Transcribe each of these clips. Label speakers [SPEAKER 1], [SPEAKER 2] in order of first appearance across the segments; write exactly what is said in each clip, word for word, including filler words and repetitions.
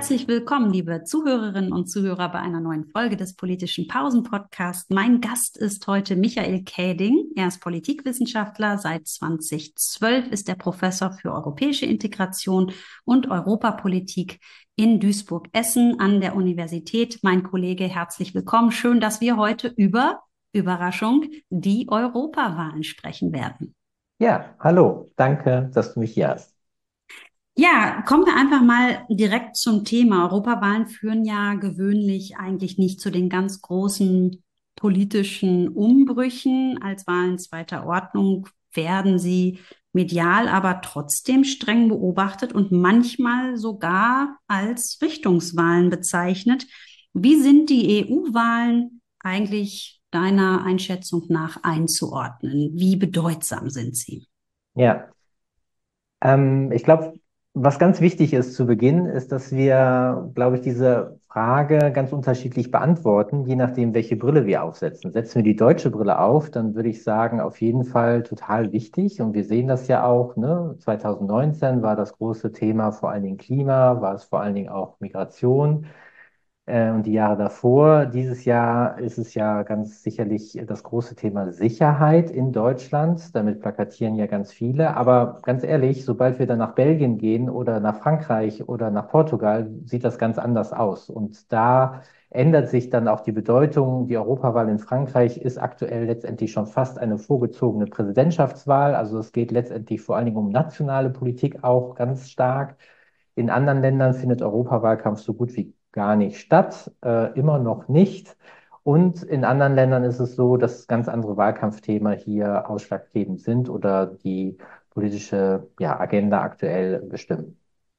[SPEAKER 1] Herzlich willkommen, liebe Zuhörerinnen und Zuhörer, bei einer neuen Folge des Politischen Pausen-Podcasts. Mein Gast ist heute Michael Käding. Er ist Politikwissenschaftler. Seit zweitausendzwölf ist er Professor für europäische Integration und Europapolitik in Duisburg-Essen an der Universität. Mein Kollege, herzlich willkommen. Schön, dass wir heute über, Überraschung, die Europawahlen sprechen werden.
[SPEAKER 2] Ja, hallo, danke, dass du mich hier hast.
[SPEAKER 1] Ja, kommen wir einfach mal direkt zum Thema. Europawahlen führen ja gewöhnlich eigentlich nicht zu den ganz großen politischen Umbrüchen. Als Wahlen zweiter Ordnung werden sie medial aber trotzdem streng beobachtet und manchmal sogar als Richtungswahlen bezeichnet. Wie sind die E U-Wahlen eigentlich deiner Einschätzung nach einzuordnen? Wie bedeutsam sind sie?
[SPEAKER 2] Ja, ähm, ich glaube, was ganz wichtig ist zu Beginn, ist, dass wir, glaube ich, diese Frage ganz unterschiedlich beantworten, je nachdem, welche Brille wir aufsetzen. Setzen wir die deutsche Brille auf, dann würde ich sagen, auf jeden Fall total wichtig. Und wir sehen das ja auch, ne? zwanzig neunzehn war das große Thema vor allen Dingen Klima, war es vor allen Dingen auch Migration. Äh, und die Jahre davor. Dieses Jahr ist es ja ganz sicherlich das große Thema Sicherheit in Deutschland. Damit plakatieren ja ganz viele. Aber ganz ehrlich, sobald wir dann nach Belgien gehen oder nach Frankreich oder nach Portugal, sieht das ganz anders aus. Und da ändert sich dann auch die Bedeutung. Die Europawahl in Frankreich ist aktuell letztendlich schon fast eine vorgezogene Präsidentschaftswahl. Also es geht letztendlich vor allen Dingen um nationale Politik auch ganz stark. In anderen Ländern findet Europawahlkampf so gut wie gar nicht statt, äh, immer noch nicht. Und in anderen Ländern ist es so, dass ganz andere Wahlkampfthemen hier ausschlaggebend sind oder die politische, ja, Agenda aktuell bestimmen.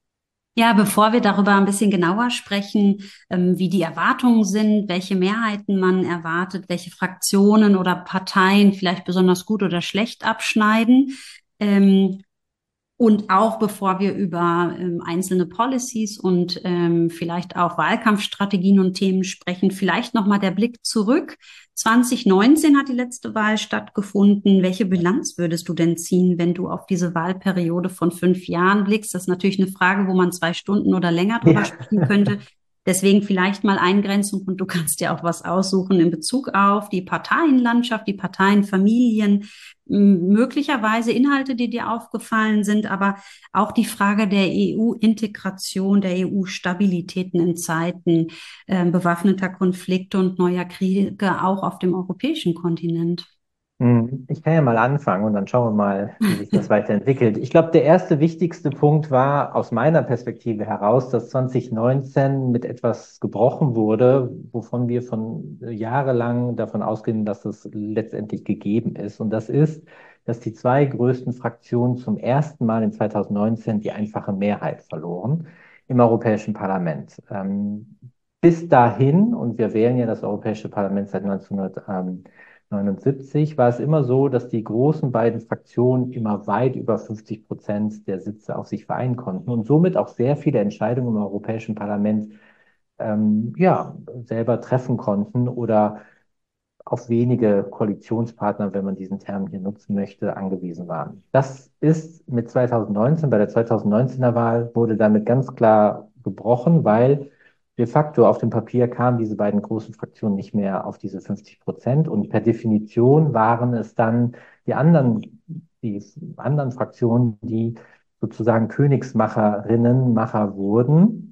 [SPEAKER 1] Ja, bevor wir darüber ein bisschen genauer sprechen, ähm, wie die Erwartungen sind, welche Mehrheiten man erwartet, welche Fraktionen oder Parteien vielleicht besonders gut oder schlecht abschneiden, ähm, und auch bevor wir über ähm, einzelne Policies und ähm, vielleicht auch Wahlkampfstrategien und Themen sprechen, vielleicht nochmal der Blick zurück. zwanzig neunzehn hat die letzte Wahl stattgefunden. Welche Bilanz würdest du denn ziehen, wenn du auf diese Wahlperiode von fünf Jahren blickst? Das ist natürlich eine Frage, wo man zwei Stunden oder länger drüber
[SPEAKER 2] Ja.
[SPEAKER 1] sprechen könnte. Deswegen vielleicht mal Eingrenzung und du kannst dir auch was aussuchen in Bezug auf die Parteienlandschaft, die Parteienfamilien, m- möglicherweise Inhalte, die dir aufgefallen sind, aber auch die Frage der E U-Integration, der E U-Stabilitäten in Zeiten äh, bewaffneter Konflikte und neuer Kriege auch auf dem europäischen Kontinent.
[SPEAKER 2] Hm, Ich kann ja mal anfangen und dann schauen wir mal, wie sich das weiterentwickelt. Ich glaube, der erste wichtigste Punkt war aus meiner Perspektive heraus, dass zwanzig neunzehn mit etwas gebrochen wurde, wovon wir von äh, jahrelang davon ausgehen, dass es letztendlich gegeben ist. Und das ist, dass die zwei größten Fraktionen zum ersten Mal in zwanzig neunzehn die einfache Mehrheit verloren im Europäischen Parlament. Ähm, bis dahin, und wir wählen ja das Europäische Parlament seit neunzehnhundert neunundsiebzig war es immer so, dass die großen beiden Fraktionen immer weit über fünfzig Prozent der Sitze auf sich vereinen konnten und somit auch sehr viele Entscheidungen im Europäischen Parlament ähm, ja, selber treffen konnten oder auf wenige Koalitionspartner, wenn man diesen Term hier nutzen möchte, angewiesen waren. Das ist mit zwanzig neunzehn, bei der zwanzig neunzehner Wahl wurde damit ganz klar gebrochen, weil de facto auf dem Papier kamen diese beiden großen Fraktionen nicht mehr auf diese fünfzig Prozent und per Definition waren es dann die anderen, die anderen Fraktionen, die sozusagen Königsmacherinnen, Macher wurden,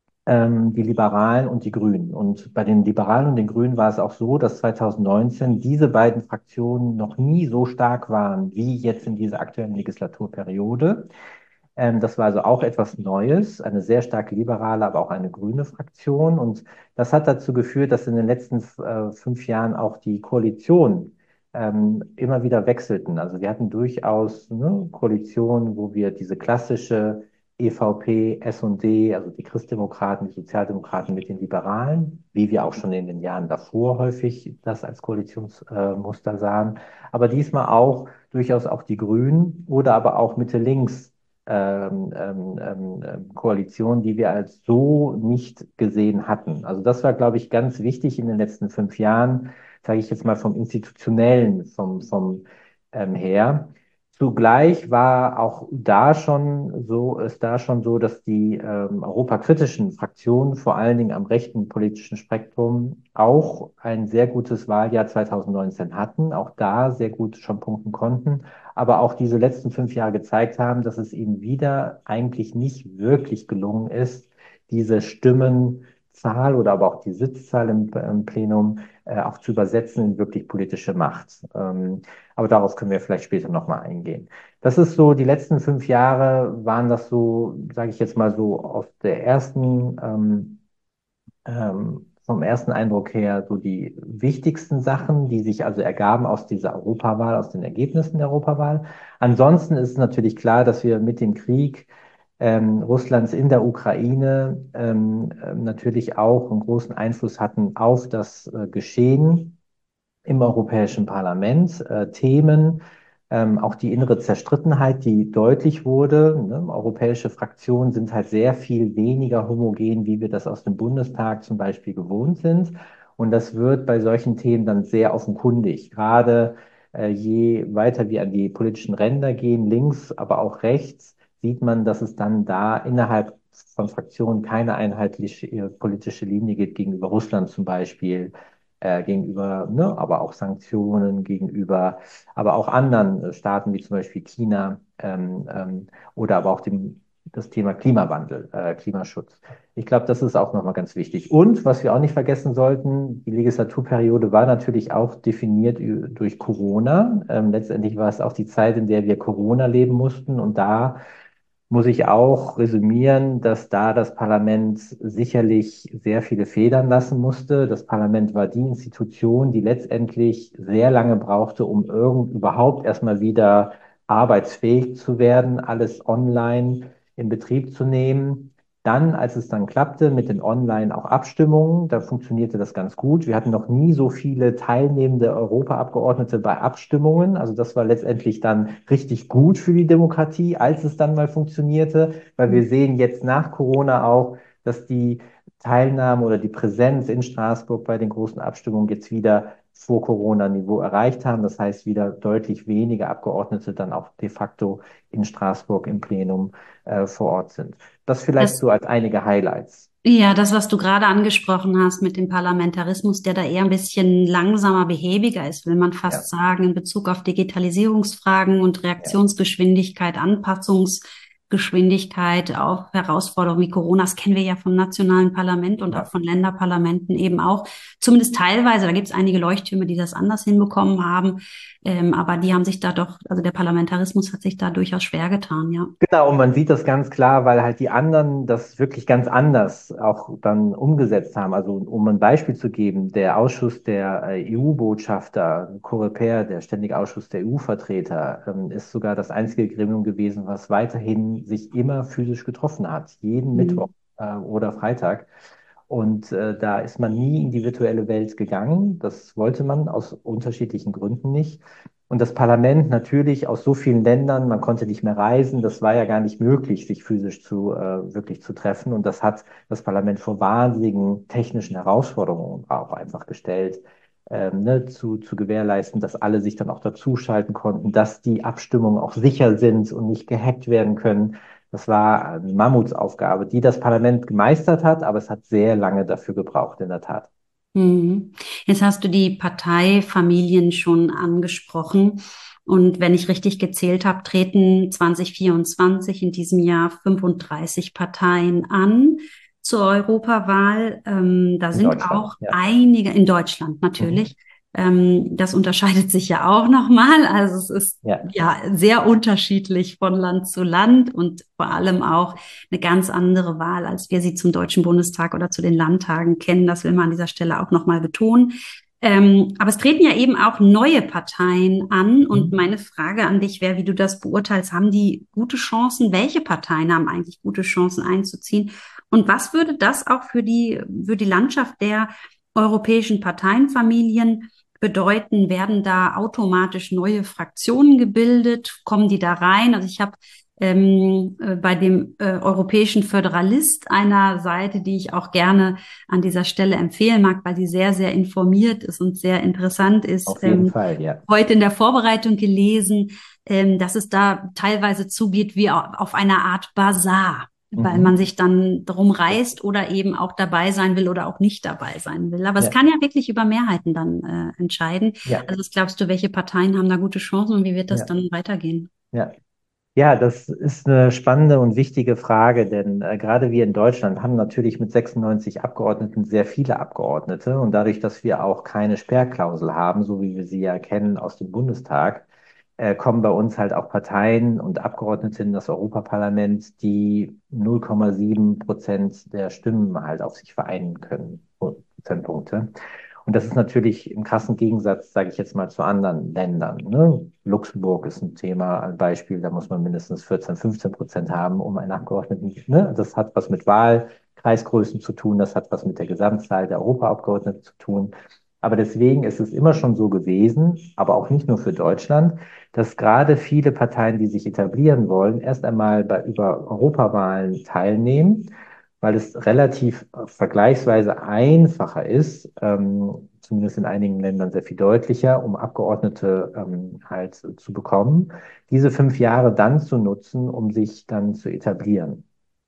[SPEAKER 2] ähm, die Liberalen und die Grünen. Und bei den Liberalen und den Grünen war es auch so, dass zwanzig neunzehn diese beiden Fraktionen noch nie so stark waren wie jetzt in dieser aktuellen Legislaturperiode. Ähm, das war also auch etwas Neues, eine sehr stark liberale, aber auch eine grüne Fraktion. Und das hat dazu geführt, dass in den letzten äh, fünf Jahren auch die Koalitionen ähm, immer wieder wechselten. Also wir hatten durchaus ne, Koalitionen, wo wir diese klassische E V P, S und D, also die Christdemokraten, die Sozialdemokraten mit den Liberalen, wie wir auch schon in den Jahren davor häufig das als Koalitionsmuster äh, sahen, aber diesmal auch durchaus auch die Grünen oder aber auch Mitte-Links ähm, ähm, ähm, ähm, Koalition, die wir als so nicht gesehen hatten. Also das war, glaube ich, ganz wichtig in den letzten fünf Jahren, sage ich jetzt mal vom Institutionellen, vom, vom ähm, her. Zugleich war auch da schon so, ist da schon so, dass die ähm, europakritischen Fraktionen, vor allen Dingen am rechten politischen Spektrum, auch ein sehr gutes Wahljahr zwanzig neunzehn hatten, auch da sehr gut schon punkten konnten, aber auch diese letzten fünf Jahre gezeigt haben, dass es ihnen wieder eigentlich nicht wirklich gelungen ist, diese Stimmenzahl oder aber auch die Sitzzahl im, im Plenum äh, auch zu übersetzen in wirklich politische Macht. Ähm, aber darauf können wir vielleicht später nochmal eingehen. Das ist so, die letzten fünf Jahre waren das so, sage ich jetzt mal so, aus der ersten, ähm, ähm, vom ersten Eindruck her, so die wichtigsten Sachen, die sich also ergaben aus dieser Europawahl, aus den Ergebnissen der Europawahl. Ansonsten ist es natürlich klar, dass wir mit dem Krieg ähm, Russlands in der Ukraine ähm, äh, natürlich auch einen großen Einfluss hatten auf das äh, Geschehen im Europäischen Parlament, äh, Themen, ähm, auch die innere Zerstrittenheit, die deutlich wurde. Ne? Europäische Fraktionen sind halt sehr viel weniger homogen, wie wir das aus dem Bundestag zum Beispiel gewohnt sind. Und das wird bei solchen Themen dann sehr offenkundig. Gerade äh, je weiter wir an die politischen Ränder gehen, links, aber auch rechts, sieht man, dass es dann da innerhalb von Fraktionen keine einheitliche äh, politische Linie gibt gegenüber Russland zum Beispiel, äh, gegenüber, ne, aber auch Sanktionen gegenüber, aber auch anderen äh, Staaten wie zum Beispiel China ähm, ähm, oder aber auch dem, das Thema Klimawandel, äh, Klimaschutz. Ich glaube, das ist auch nochmal ganz wichtig. Und was wir auch nicht vergessen sollten, die Legislaturperiode war natürlich auch definiert durch Corona. Ähm, letztendlich war es auch die Zeit, in der wir Corona leben mussten und da muss ich auch resümieren, dass da das Parlament sicherlich sehr viele Federn lassen musste. Das Parlament war die Institution, die letztendlich sehr lange brauchte, um irgend überhaupt erstmal wieder arbeitsfähig zu werden, alles online in Betrieb zu nehmen. Dann, als es dann klappte mit den Online auch Abstimmungen, da funktionierte das ganz gut. Wir hatten noch nie so viele teilnehmende Europaabgeordnete bei Abstimmungen. Also das war letztendlich dann richtig gut für die Demokratie, als es dann mal funktionierte, weil wir sehen jetzt nach Corona auch, dass die Teilnahme oder die Präsenz in Straßburg bei den großen Abstimmungen jetzt wieder vor Corona-Niveau erreicht haben. Das heißt, wieder deutlich weniger Abgeordnete dann auch de facto in Straßburg im Plenum äh, vor Ort sind. Das vielleicht
[SPEAKER 1] Das
[SPEAKER 2] so als einige Highlights.
[SPEAKER 1] Ja, das, was du gerade angesprochen hast mit dem Parlamentarismus, der da eher ein bisschen langsamer, behäbiger ist, will man
[SPEAKER 2] Ja,
[SPEAKER 1] fast sagen, in Bezug auf Digitalisierungsfragen und
[SPEAKER 2] ja,
[SPEAKER 1] Reaktionsgeschwindigkeit, Anpassungsgeschwindigkeit auf Herausforderungen wie Corona. Das kennen wir ja vom nationalen Parlament und auch
[SPEAKER 2] ja.
[SPEAKER 1] von Länderparlamenten eben auch. Zumindest teilweise. Da gibt es einige Leuchttürme, die das anders hinbekommen haben. Ähm, aber die haben sich da doch, also der Parlamentarismus hat sich da durchaus schwer getan, ja.
[SPEAKER 2] Genau, und man sieht das ganz klar, weil halt die anderen das wirklich ganz anders auch dann umgesetzt haben. Also um ein Beispiel zu geben, der Ausschuss der äh, E U-Botschafter, Coreper, der Ständige Ausschuss der E U-Vertreter, ähm, ist sogar das einzige Gremium gewesen, was weiterhin sich immer physisch getroffen hat, jeden Mittwoch
[SPEAKER 1] Mhm.
[SPEAKER 2] äh, oder Freitag. Und äh, da ist man nie in die virtuelle Welt gegangen. Das wollte man aus unterschiedlichen Gründen nicht. Und das Parlament natürlich aus so vielen Ländern, man konnte nicht mehr reisen, das war ja gar nicht möglich, sich physisch zu äh, wirklich zu treffen. Und das hat das Parlament vor wahnsinnigen technischen Herausforderungen auch einfach gestellt, ähm, ne, zu, zu gewährleisten, dass alle sich dann auch dazuschalten konnten, dass die Abstimmungen auch sicher sind und nicht gehackt werden können. Das war eine Mammutsaufgabe, die das Parlament gemeistert hat, aber es hat sehr lange dafür gebraucht, in der Tat.
[SPEAKER 1] Mhm. Jetzt hast du die Parteifamilien schon angesprochen. Und wenn ich richtig gezählt habe, treten zwanzig vierundzwanzig in diesem Jahr fünfunddreißig Parteien an zur Europawahl. Ähm, da
[SPEAKER 2] In
[SPEAKER 1] sind
[SPEAKER 2] Deutschland,
[SPEAKER 1] auch
[SPEAKER 2] ja.
[SPEAKER 1] einige in Deutschland
[SPEAKER 2] Mhm.
[SPEAKER 1] natürlich. Ähm, das unterscheidet sich ja auch nochmal. Also es ist
[SPEAKER 2] Ja,
[SPEAKER 1] ja sehr unterschiedlich von Land zu Land und vor allem auch eine ganz andere Wahl, als wir sie zum Deutschen Bundestag oder zu den Landtagen kennen. Das will man an dieser Stelle auch nochmal betonen. Ähm, aber es treten ja eben auch neue Parteien an. Und
[SPEAKER 2] mhm.
[SPEAKER 1] meine Frage an dich wäre, wie du das beurteilst. Haben die gute Chancen? Welche Parteien haben eigentlich gute Chancen einzuziehen? Und was würde das auch für die, für die Landschaft der europäischen Parteienfamilien bedeuten? Werden da automatisch neue Fraktionen gebildet? Kommen die da rein? Also ich habe ähm, äh, bei dem äh, europäischen Föderalist, einer Seite, die ich auch gerne an dieser Stelle empfehlen mag, weil die sehr, sehr informiert ist und sehr interessant ist,
[SPEAKER 2] Auf jeden
[SPEAKER 1] ähm,
[SPEAKER 2] Fall, ja.
[SPEAKER 1] heute in der Vorbereitung gelesen, ähm, dass es da teilweise zugeht wie au- auf einer Art Basar, weil man
[SPEAKER 2] Mhm.
[SPEAKER 1] sich dann drum reißt
[SPEAKER 2] Richtig.
[SPEAKER 1] oder eben auch dabei sein will oder auch nicht dabei sein will. Aber es
[SPEAKER 2] Ja,
[SPEAKER 1] kann ja wirklich über Mehrheiten dann äh, entscheiden.
[SPEAKER 2] ja,
[SPEAKER 1] Also was glaubst du, welche Parteien haben da gute Chancen und wie wird das
[SPEAKER 2] ja,
[SPEAKER 1] dann weitergehen?
[SPEAKER 2] ja. Ja, das ist eine spannende und wichtige Frage, denn äh, gerade wir in Deutschland haben natürlich mit sechsundneunzig Abgeordneten sehr viele Abgeordnete und dadurch, dass wir auch keine Sperrklausel haben, so wie wir sie ja kennen aus dem Bundestag, äh, kommen bei uns halt auch Parteien und Abgeordnete in das Europaparlament, die null Komma sieben Prozent der Stimmen halt auf sich vereinen können, Prozentpunkte. Und das ist natürlich im krassen Gegensatz, sage ich jetzt mal, zu anderen Ländern. Ne? Luxemburg ist ein Thema, ein Beispiel, da muss man mindestens vierzehn, fünfzehn Prozent haben, um einen Abgeordneten, ne? Das hat was mit Wahlkreisgrößen zu tun, das hat was mit der Gesamtzahl der Europaabgeordneten zu tun. Aber deswegen ist es immer schon so gewesen, aber auch nicht nur für Deutschland, dass gerade viele Parteien, die sich etablieren wollen, erst einmal bei, über Europawahlen teilnehmen, weil es relativ äh, vergleichsweise einfacher ist, ähm, zumindest in einigen Ländern sehr viel deutlicher, um Abgeordnete ähm, halt zu bekommen, diese fünf Jahre dann zu nutzen, um sich dann zu etablieren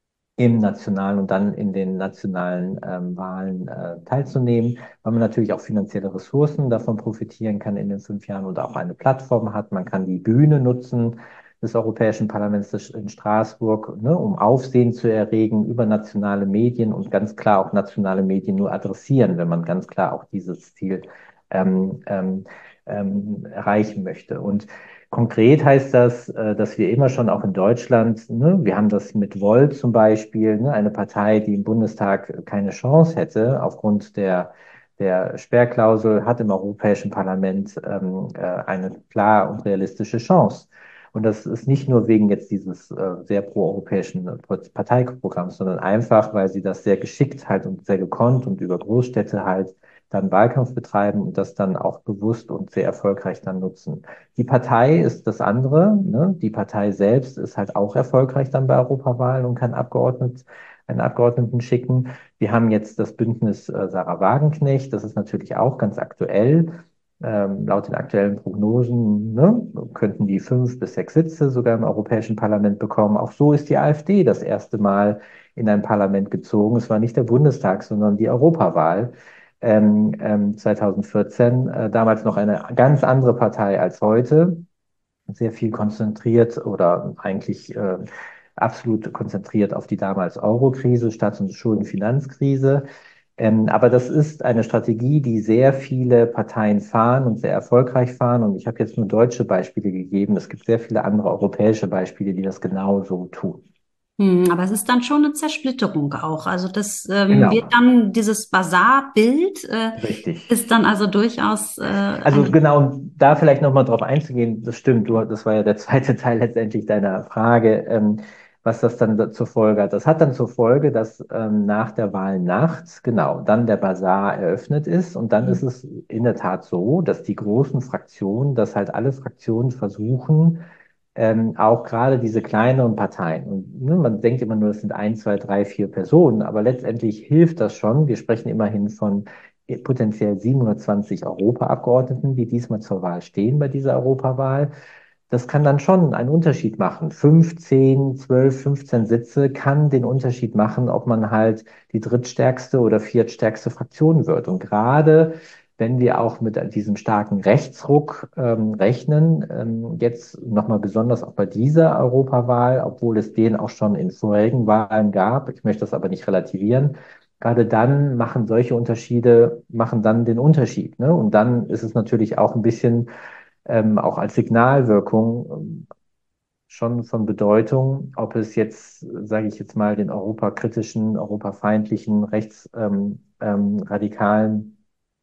[SPEAKER 2] im nationalen und dann in den nationalen ähm, Wahlen äh, teilzunehmen, weil man natürlich auch finanzielle Ressourcen davon profitieren kann in den fünf Jahren oder auch eine Plattform hat. Man kann die Bühne nutzen des Europäischen Parlaments in Straßburg, ne, um Aufsehen zu erregen über nationale Medien und ganz klar auch nationale Medien nur adressieren, wenn man ganz klar auch dieses Ziel ähm, ähm, ähm, erreichen möchte. Und konkret heißt das, äh, dass wir immer schon auch in Deutschland, ne, wir haben das mit Volt zum Beispiel, ne, eine Partei, die im Bundestag keine Chance hätte aufgrund der, der Sperrklausel, hat im Europäischen Parlament ähm, äh, eine klar und realistische Chance. Und das ist nicht nur wegen jetzt dieses äh, sehr proeuropäischen Parteiprogramms, sondern einfach, weil sie das sehr geschickt halt und sehr gekonnt und über Großstädte halt dann Wahlkampf betreiben und das dann auch bewusst und sehr erfolgreich dann nutzen. Die Partei ist das andere. Ne? Die Partei selbst ist halt auch erfolgreich dann bei Europawahlen und kann Abgeordnet, einen Abgeordneten schicken. Wir haben jetzt das Bündnis äh, Sarah Wagenknecht. Das ist natürlich auch ganz aktuell. Ähm, laut den aktuellen Prognosen, ne, könnten die fünf bis sechs Sitze sogar im Europäischen Parlament bekommen. Auch so ist die AfD das erste Mal in ein Parlament gezogen. Es war nicht der Bundestag, sondern die Europawahl ähm, ähm, zweitausendvierzehn, äh, damals noch eine ganz andere Partei als heute, sehr viel konzentriert oder eigentlich äh, absolut konzentriert auf die damals Euro-Krise, Staats- und Schuldenfinanzkrise. Ähm, aber das ist eine Strategie, die sehr viele Parteien fahren und sehr erfolgreich fahren. Und ich habe jetzt nur deutsche Beispiele gegeben. Es gibt sehr viele andere europäische Beispiele, die das genauso tun.
[SPEAKER 1] Hm, aber es ist dann schon eine Zersplitterung auch. Also das ähm, wird
[SPEAKER 2] Genau,
[SPEAKER 1] dann, dieses Basar-Bild äh,
[SPEAKER 2] richtig.
[SPEAKER 1] ist dann also durchaus äh,
[SPEAKER 2] Also
[SPEAKER 1] ein.
[SPEAKER 2] genau, um da vielleicht nochmal drauf einzugehen, das stimmt, du, das war ja der zweite Teil letztendlich deiner Frage, ähm, was das dann da zur Folge hat. Das hat dann zur Folge, dass ähm, nach der Wahlnacht, genau, dann der Basar eröffnet ist und dann ist es in der Tat so, dass die großen Fraktionen, dass halt alle Fraktionen versuchen, ähm, auch gerade diese kleineren Parteien. Und ne, man denkt immer nur, das sind ein, zwei, drei, vier Personen, aber letztendlich hilft das schon. Wir sprechen immerhin von potenziell siebenhundertzwanzig Europaabgeordneten, die diesmal zur Wahl stehen bei dieser Europawahl. Das kann dann schon einen Unterschied machen. Fünf, zehn, zwölf, fünfzehn Sitze kann den Unterschied machen, ob man halt die drittstärkste oder viertstärkste Fraktion wird. Und gerade wenn wir auch mit diesem starken Rechtsruck ähm, rechnen, ähm, jetzt nochmal besonders auch bei dieser Europawahl, obwohl es den auch schon in vorigen Wahlen gab, ich möchte das aber nicht relativieren, gerade dann machen solche Unterschiede, machen dann den Unterschied. Ne? Und dann ist es natürlich auch ein bisschen ähm, auch als Signalwirkung ähm, schon von Bedeutung, ob es jetzt, sage ich jetzt mal, den europakritischen, europafeindlichen, rechtsradikalen ähm, ähm, radikalen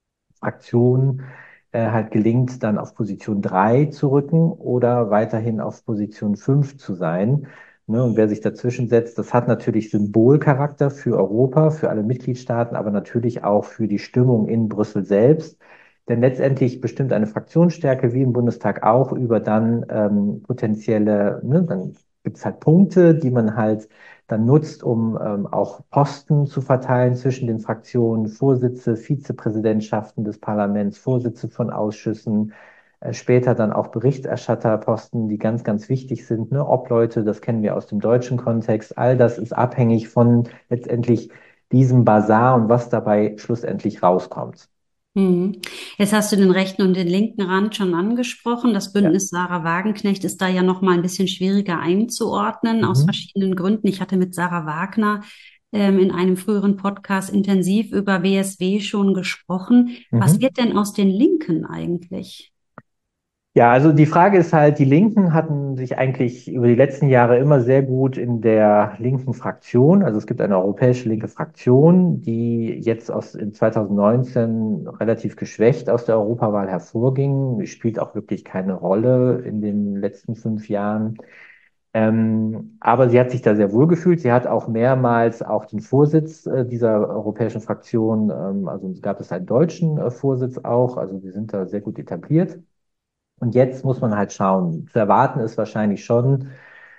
[SPEAKER 2] Fraktionen äh, halt gelingt, dann auf Position drei zu rücken oder weiterhin auf Position fünf zu sein. Ne, und wer sich dazwischen setzt, das hat natürlich Symbolcharakter für Europa, für alle Mitgliedstaaten, aber natürlich auch für die Stimmung in Brüssel selbst. Denn letztendlich bestimmt eine Fraktionsstärke wie im Bundestag auch über dann ähm, potenzielle, ne, dann gibt es halt Punkte, die man halt dann nutzt, um ähm, auch Posten zu verteilen zwischen den Fraktionen, Vorsitze, Vizepräsidentschaften des Parlaments, Vorsitze von Ausschüssen, äh, später dann auch Berichterstatterposten, die ganz, ganz wichtig sind, ne? Obleute, das kennen wir aus dem deutschen Kontext. All das ist abhängig von letztendlich diesem Basar und was dabei schlussendlich rauskommt.
[SPEAKER 1] Mhm. Jetzt hast du den rechten und den linken Rand schon angesprochen. Das
[SPEAKER 2] Ja.
[SPEAKER 1] Bündnis Sarah Wagenknecht ist da ja noch mal ein bisschen schwieriger einzuordnen aus
[SPEAKER 2] Mhm.
[SPEAKER 1] verschiedenen Gründen. Ich hatte mit Sarah Wagner ähm, in einem früheren Podcast intensiv über W S W schon gesprochen. Was
[SPEAKER 2] Mhm.
[SPEAKER 1] wird denn aus den Linken eigentlich?
[SPEAKER 2] Ja, also die Frage ist halt, die Linken hatten sich eigentlich über die letzten Jahre immer sehr gut in der linken Fraktion, also es gibt eine europäische linke Fraktion, die jetzt aus in zwanzig neunzehn relativ geschwächt aus der Europawahl hervorging, spielt auch wirklich keine Rolle in den letzten fünf Jahren. Ähm, aber sie hat sich da sehr wohl gefühlt. Sie hat auch mehrmals auch den Vorsitz äh, dieser europäischen Fraktion, ähm, also gab es einen deutschen äh, Vorsitz auch, also die sind da sehr gut etabliert. Und jetzt muss man halt schauen. Zu erwarten ist wahrscheinlich schon,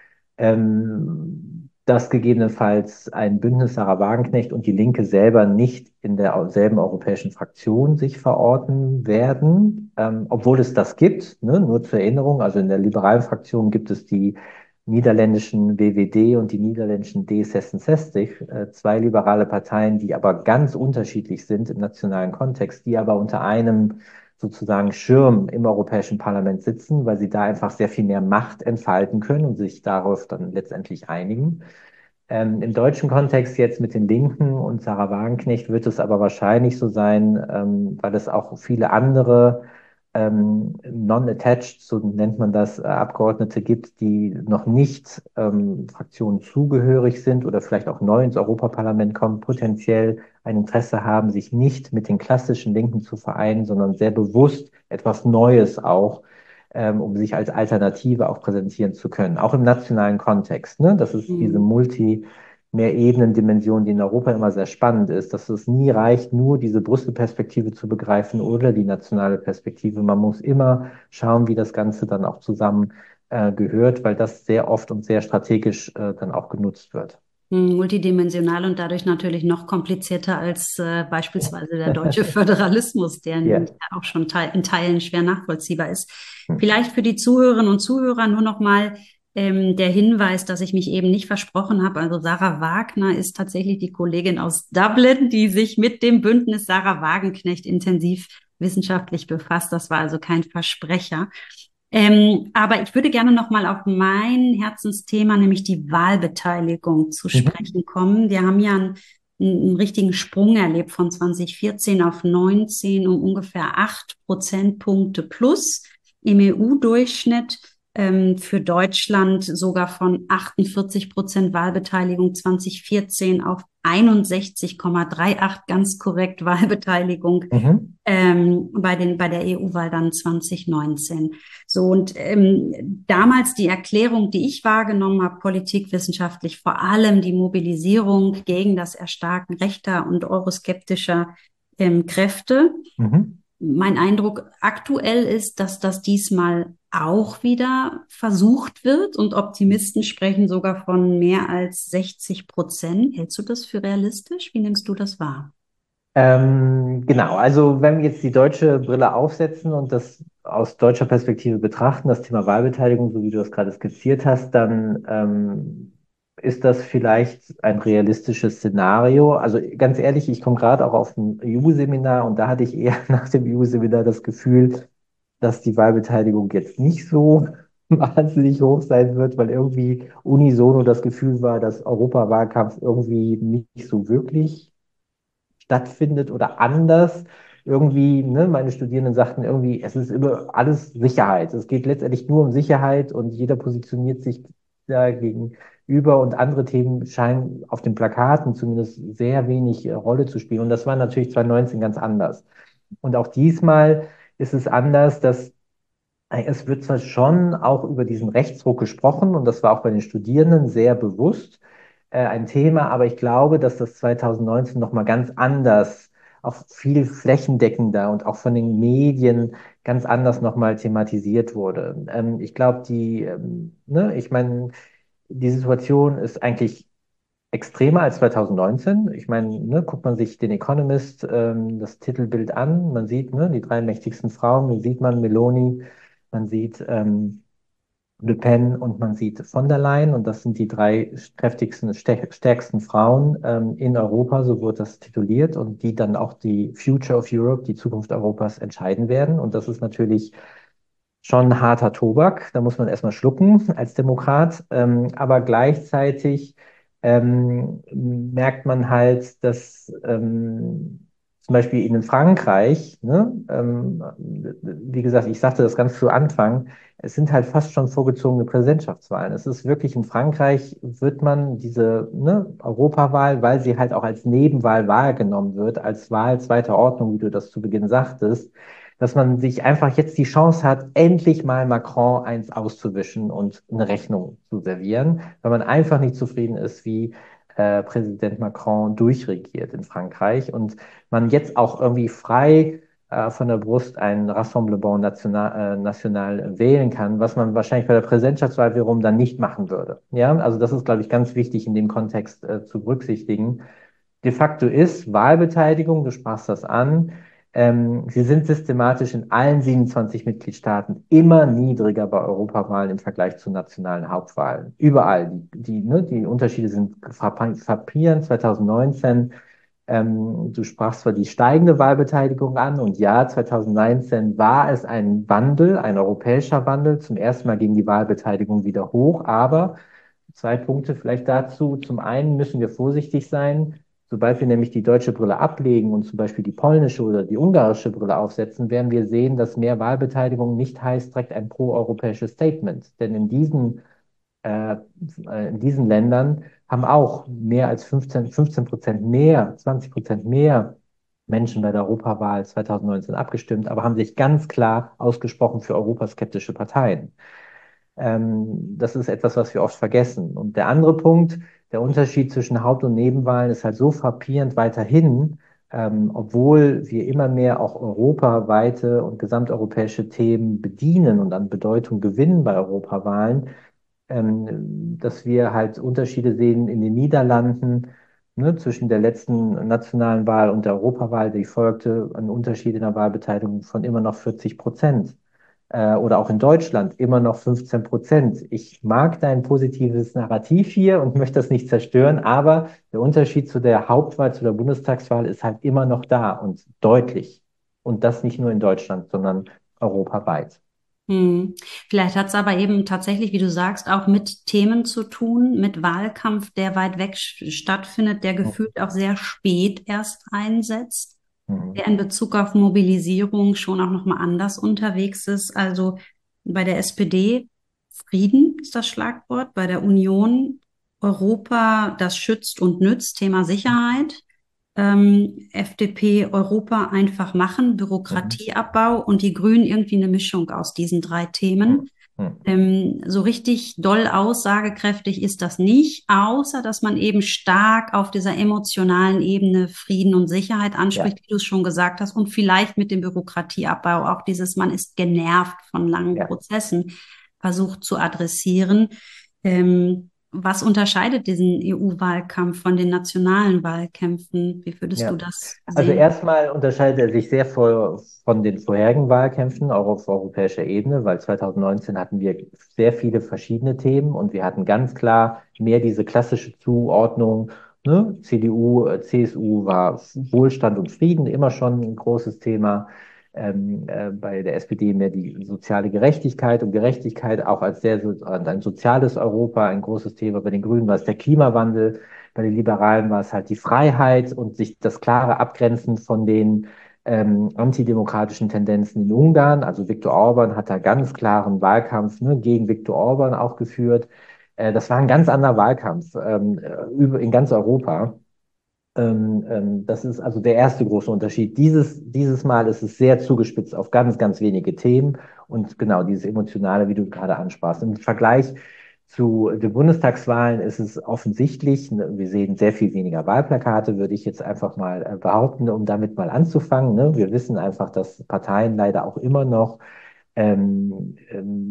[SPEAKER 2] ähm, dass gegebenenfalls ein Bündnis Sarah Wagenknecht und die Linke selber nicht in derselben europäischen Fraktion sich verorten werden, ähm, obwohl es das gibt. Ne? Nur zur Erinnerung, also in der liberalen Fraktion gibt es die niederländischen W W D und die niederländischen D sechsundsechzig, äh, zwei liberale Parteien, die aber ganz unterschiedlich sind im nationalen Kontext, die aber unter einem sozusagen Schirm im Europäischen Parlament sitzen, weil sie da einfach sehr viel mehr Macht entfalten können und sich darauf dann letztendlich einigen. Ähm, im deutschen Kontext jetzt mit den Linken und Sarah Wagenknecht wird es aber wahrscheinlich so sein, ähm, weil es auch viele andere ähm, non-attached, so nennt man das, äh, Abgeordnete gibt, die noch nicht ähm, Fraktionen zugehörig sind oder vielleicht auch neu ins Europaparlament kommen, potenziell ein Interesse haben, sich nicht mit den klassischen Linken zu vereinen, sondern sehr bewusst etwas Neues auch, ähm, um sich als Alternative auch präsentieren zu können, auch im nationalen Kontext. Ne? Das ist diese
[SPEAKER 1] Mhm.
[SPEAKER 2] Multi- Mehrebenen-Dimension, die in Europa immer sehr spannend ist, dass es nie reicht, nur diese Brüssel-Perspektive zu begreifen oder die nationale Perspektive. Man muss immer schauen, wie das Ganze dann auch zusammen äh, gehört, weil das sehr oft und sehr strategisch äh, dann auch genutzt wird.
[SPEAKER 1] Mhm, multidimensional und dadurch natürlich noch komplizierter als äh, beispielsweise der deutsche Föderalismus, der
[SPEAKER 2] Ja.
[SPEAKER 1] ja auch schon teil in Teilen schwer nachvollziehbar ist. Vielleicht für die Zuhörerinnen und Zuhörer nur noch mal ähm, der Hinweis, dass ich mich eben nicht versprochen habe. Also Sarah Wagner ist tatsächlich die Kollegin aus Dublin, die sich mit dem Bündnis Sarah Wagenknecht intensiv wissenschaftlich befasst. Das war also kein Versprecher. Ähm, aber ich würde gerne noch mal auf mein Herzensthema, nämlich die Wahlbeteiligung, zu
[SPEAKER 2] Mhm.
[SPEAKER 1] sprechen kommen. Wir haben ja einen, einen richtigen Sprung erlebt von zwanzig vierzehn auf neunzehn um ungefähr acht Prozentpunkte plus im E U-Durchschnitt. Ähm, für Deutschland sogar von achtundvierzig Prozent Wahlbeteiligung zwanzig vierzehn auf einundsechzig Komma achtunddreißig, ganz korrekt, Wahlbeteiligung
[SPEAKER 2] Mhm.
[SPEAKER 1] ähm, bei den, bei der E U-Wahl dann zwanzig neunzehn. So, und ähm, damals die Erklärung, die ich wahrgenommen habe, politikwissenschaftlich, vor allem die Mobilisierung gegen das Erstarken rechter und euroskeptischer ähm, Kräfte.
[SPEAKER 2] Mhm.
[SPEAKER 1] Mein Eindruck aktuell ist, dass das diesmal auch wieder versucht wird und Optimisten sprechen sogar von mehr als sechzig Prozent. Hältst du das für realistisch? Wie nimmst du das wahr?
[SPEAKER 2] Ähm, genau, also wenn wir jetzt die deutsche Brille aufsetzen und das aus deutscher Perspektive betrachten, das Thema Wahlbeteiligung, so wie du das gerade skizziert hast, dann ähm, ist das vielleicht ein realistisches Szenario. Also ganz ehrlich, ich komme gerade auch auf ein E U-Seminar und da hatte ich eher nach dem E U-Seminar das Gefühl, dass die Wahlbeteiligung jetzt nicht so wahnsinnig hoch sein wird, weil irgendwie unisono das Gefühl war, dass Europawahlkampf irgendwie nicht so wirklich stattfindet oder anders. Irgendwie, ne, meine Studierenden sagten irgendwie, es ist immer alles Sicherheit. Es geht letztendlich nur um Sicherheit und jeder positioniert sich da gegenüber und andere Themen scheinen auf den Plakaten zumindest sehr wenig äh, Rolle zu spielen. Und das war natürlich zwanzig neunzehn ganz anders. Und auch diesmal ist es anders, dass äh, es wird zwar schon auch über diesen Rechtsruck gesprochen und das war auch bei den Studierenden sehr bewusst äh, ein Thema, aber ich glaube, dass das zwanzig neunzehn nochmal ganz anders, auch viel flächendeckender und auch von den Medien ganz anders nochmal thematisiert wurde. Ähm, ich glaube, die, ähm, ne, ich meine, die Situation ist eigentlich extremer als zweitausendneunzehn. Ich meine, ne, guckt man sich den Economist, ähm, das Titelbild an, man sieht ne, die drei mächtigsten Frauen, man sieht man Meloni, man sieht ähm, Le Pen und man sieht von der Leyen und das sind die drei kräftigsten, stär- stärksten Frauen ähm, in Europa, so wird das tituliert und die dann auch die Future of Europe, die Zukunft Europas entscheiden werden und das ist natürlich schon harter Tobak, da muss man erstmal schlucken als Demokrat, ähm, aber gleichzeitig ähm, merkt man halt, dass ähm, zum Beispiel in Frankreich, ne, ähm, wie gesagt, ich sagte das ganz zu Anfang, es sind halt fast schon vorgezogene Präsidentschaftswahlen. Es ist wirklich in Frankreich wird man diese ne, Europawahl, weil sie halt auch als Nebenwahl wahrgenommen wird, als Wahl zweiter Ordnung, wie du das zu Beginn sagtest, dass man sich einfach jetzt die Chance hat, endlich mal Macron eins auszuwischen und eine Rechnung zu servieren, weil man einfach nicht zufrieden ist, wie äh, Präsident Macron durchregiert in Frankreich und man jetzt auch irgendwie frei äh, von der Brust ein Rassemblement National, äh, National wählen kann, was man wahrscheinlich bei der Präsidentschaftswahl wiederum dann nicht machen würde. Ja, also das ist, glaube ich, ganz wichtig in dem Kontext äh, zu berücksichtigen. De facto ist Wahlbeteiligung, du sprachst das an, ähm, sie sind systematisch in allen siebenundzwanzig Mitgliedstaaten immer niedriger bei Europawahlen im Vergleich zu nationalen Hauptwahlen. Überall. Die, die, ne, die Unterschiede sind frappierend. zweitausendneunzehn, ähm, du sprachst zwar die steigende Wahlbeteiligung an und ja, zweitausendneunzehn war es ein Wandel, ein europäischer Wandel. Zum ersten Mal ging die Wahlbeteiligung wieder hoch, aber zwei Punkte vielleicht dazu. Zum einen müssen wir vorsichtig sein. Sobald wir nämlich die deutsche Brille ablegen und zum Beispiel die polnische oder die ungarische Brille aufsetzen, werden wir sehen, dass mehr Wahlbeteiligung nicht heißt direkt ein proeuropäisches Statement. Denn in diesen, äh, äh, in diesen Ländern haben auch mehr als fünfzehn, fünfzehn Prozent mehr, zwanzig Prozent mehr Menschen bei der Europawahl zweitausendneunzehn abgestimmt, aber haben sich ganz klar ausgesprochen für europaskeptische Parteien. Ähm, das ist etwas, was wir oft vergessen. Und der andere Punkt, der Unterschied zwischen Haupt- und Nebenwahlen ist halt so frappierend weiterhin, ähm, obwohl wir immer mehr auch europaweite und gesamteuropäische Themen bedienen und an Bedeutung gewinnen bei Europawahlen, ähm, dass wir halt Unterschiede sehen in den Niederlanden, ne, zwischen der letzten nationalen Wahl und der Europawahl, die folgte, ein Unterschied in der Wahlbeteiligung von immer noch vierzig Prozent äh, oder auch in Deutschland immer noch fünfzehn Prozent. Ich mag dein positives Narrativ hier und möchte das nicht zerstören, aber der Unterschied zu der Hauptwahl, zu der Bundestagswahl ist halt immer noch da und deutlich. Und das nicht nur in Deutschland, sondern europaweit.
[SPEAKER 1] Hm. Vielleicht hat es aber eben tatsächlich, wie du sagst, auch mit Themen zu tun, mit Wahlkampf, der weit weg sch- stattfindet, der gefühlt auch sehr spät erst einsetzt,
[SPEAKER 2] Mhm.
[SPEAKER 1] der in Bezug auf Mobilisierung schon auch nochmal anders unterwegs ist. Also bei der S P D Frieden ist das Schlagwort, bei der Union Europa, das schützt und nützt, Thema Sicherheit. Ähm, F D P Europa einfach machen,
[SPEAKER 2] Mhm.
[SPEAKER 1] Bürokratieabbau und die Grünen irgendwie eine Mischung aus diesen drei
[SPEAKER 2] Mhm.
[SPEAKER 1] Themen.
[SPEAKER 2] Mhm.
[SPEAKER 1] Ähm, so richtig doll aussagekräftig ist das nicht, außer dass man eben stark auf dieser emotionalen Ebene Frieden und Sicherheit
[SPEAKER 2] Ja,
[SPEAKER 1] anspricht, wie du es schon gesagt hast, und vielleicht mit dem Bürokratieabbau auch dieses, man ist genervt von langen
[SPEAKER 2] ja.
[SPEAKER 1] Prozessen, versucht zu adressieren. Ähm, was unterscheidet diesen E U-Wahlkampf von den nationalen Wahlkämpfen? Wie würdest du
[SPEAKER 2] Ja,
[SPEAKER 1] das
[SPEAKER 2] also
[SPEAKER 1] sehen?
[SPEAKER 2] erstmal unterscheidet er sich sehr vor, von den vorherigen Wahlkämpfen, auch auf europäischer Ebene, weil zweitausendneunzehn hatten wir sehr viele verschiedene Themen und wir hatten ganz klar mehr diese klassische Zuordnung. Ne? C D U, äh, C S U war Wohlstand und Frieden immer schon ein großes Thema. Ähm, äh, bei der S P D mehr die soziale Gerechtigkeit und Gerechtigkeit auch als sehr so, ein soziales Europa, ein großes Thema. Bei den Grünen war es der Klimawandel. Bei den Liberalen war es halt die Freiheit und sich das klare Abgrenzen von den ähm, antidemokratischen Tendenzen in Ungarn. Also Viktor Orban hat da ganz klaren Wahlkampf ne, gegen Viktor Orban auch geführt. Äh, das war ein ganz anderer Wahlkampf ähm, äh, über, in ganz Europa. Ähm, ähm, das ist also der erste große Unterschied. Dieses, dieses Mal ist es sehr zugespitzt auf ganz, ganz wenige Themen und genau dieses Emotionale, wie du gerade ansprachst. Im Vergleich zu den Bundestagswahlen ist es offensichtlich, ne, wir sehen sehr viel weniger Wahlplakate, würde ich jetzt einfach mal äh, behaupten, um damit mal anzufangen. Ne? Wir wissen einfach, dass Parteien leider auch immer noch ähm, ähm,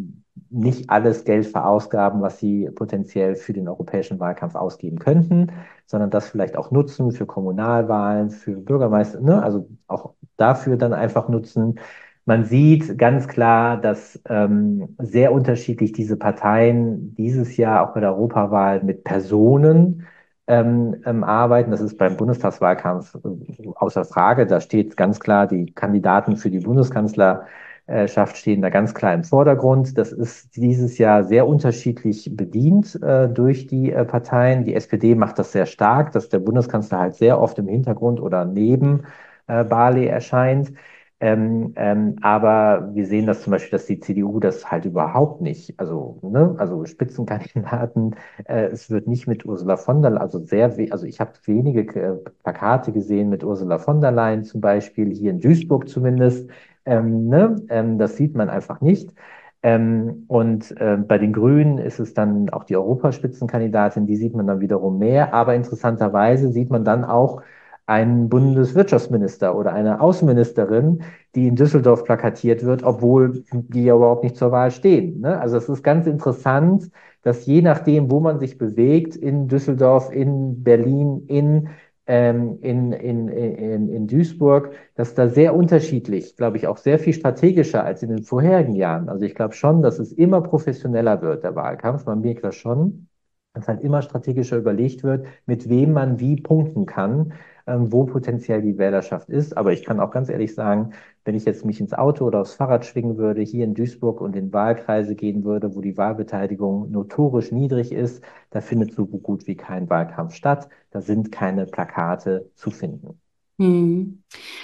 [SPEAKER 2] nicht alles Geld verausgaben, was sie potenziell für den europäischen Wahlkampf ausgeben könnten, sondern das vielleicht auch nutzen für Kommunalwahlen, für Bürgermeister, ne? Also auch dafür dann einfach nutzen. Man sieht ganz klar, dass ähm, sehr unterschiedlich diese Parteien dieses Jahr auch bei der Europawahl mit Personen ähm, ähm, arbeiten. Das ist beim Bundestagswahlkampf äh, außer Frage. Da steht ganz klar, die Kandidaten für die Bundeskanzlerschaft stehen da ganz klar im Vordergrund. Das ist dieses Jahr sehr unterschiedlich bedient äh, durch die äh, Parteien. Die S P D macht das sehr stark, dass der Bundeskanzler halt sehr oft im Hintergrund oder neben äh, Barley erscheint. Ähm, ähm, aber wir sehen das zum Beispiel, dass die C D U das halt überhaupt nicht, also, ne, also Spitzenkandidaten, äh, es wird nicht mit Ursula von der Leyen, also sehr, we also ich habe wenige äh, Plakate gesehen mit Ursula von der Leyen zum Beispiel, hier in Duisburg zumindest, ähm, ne, ähm, das sieht man einfach nicht. Ähm, und äh, bei den Grünen ist es dann auch die Europaspitzenkandidatin, die sieht man dann wiederum mehr, aber interessanterweise sieht man dann auch einen Bundeswirtschaftsminister oder eine Außenministerin, die in Düsseldorf plakatiert wird, obwohl die ja überhaupt nicht zur Wahl stehen. Ne? Also es ist ganz interessant, dass je nachdem, wo man sich bewegt, in Düsseldorf, in Berlin, in, ähm, in, in, in, in Duisburg, dass da sehr unterschiedlich, glaube ich, auch sehr viel strategischer als in den vorherigen Jahren. Also ich glaube schon, dass es immer professioneller wird, der Wahlkampf. Man merkt das schon, dass halt immer strategischer überlegt wird, mit wem man wie punkten kann, ähm, wo potenziell die Wählerschaft ist. Aber ich kann auch ganz ehrlich sagen, wenn ich jetzt mich ins Auto oder aufs Fahrrad schwingen würde, hier in Duisburg und in Wahlkreise gehen würde, wo die Wahlbeteiligung notorisch niedrig ist, da findet so gut wie kein Wahlkampf statt. Da sind keine Plakate zu finden.
[SPEAKER 1] Hm.